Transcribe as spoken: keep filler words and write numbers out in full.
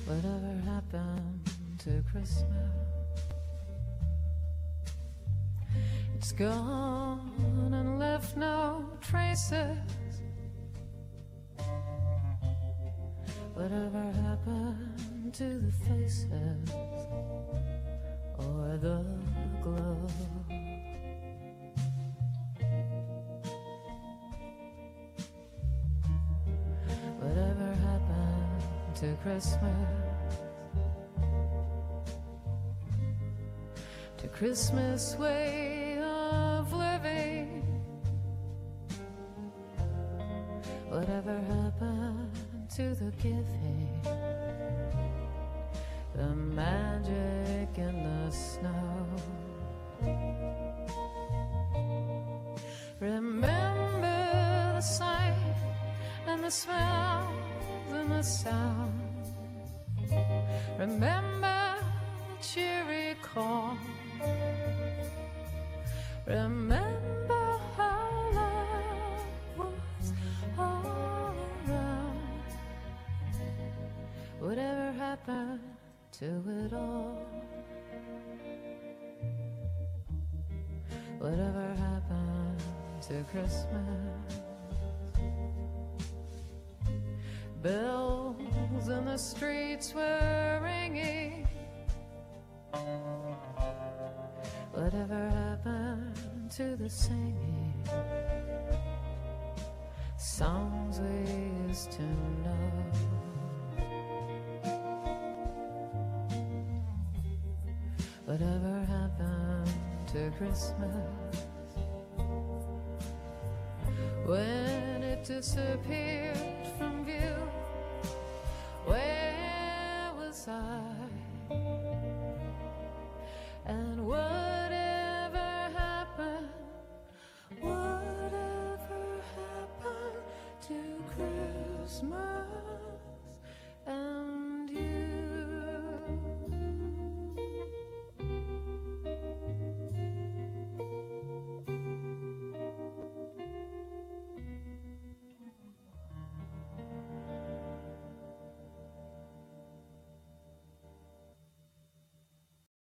Whatever happened to Christmas? It's gone and left no traces. Whatever happened to the faces or the glow? Whatever happened to Christmas? To Christmas way of living? Whatever happened to the giving? The magic in the snow? Remember the sight and the smells and the sound. Remember the cheery call. Remember how love was all around. Whatever happened to it all? Whatever happened to Christmas? Bells in the streets were ringing. Whatever happened to the singing? Songs we used to know. Whatever happened to Christmas? When it disappeared from view, where was I?